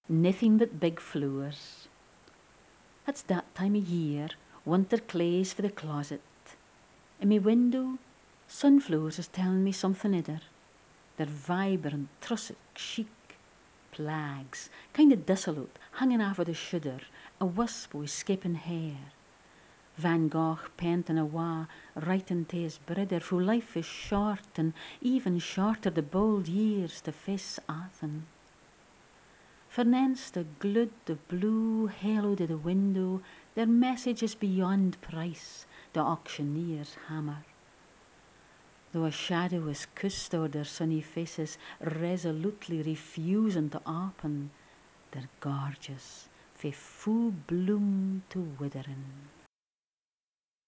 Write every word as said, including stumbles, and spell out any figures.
nothing but big flowers. It's that time of year, winter clays for the closet. In me window, sunflowers is telling me something other. They're vibrant, trussed, chic, plags, kind of dissolute, hanging off of the shoulder, a wisp of escaping hair. Van Gogh painting awa, writing to his brother, who life is short and even shorter the bold years to face Athen. For nance the glood the blue halo to the window, their message is beyond price, the auctioneer's hammer. Though a shadow is kissed o'er their sunny faces, resolutely refusing to open, they're gorgeous, fae full bloom to withering.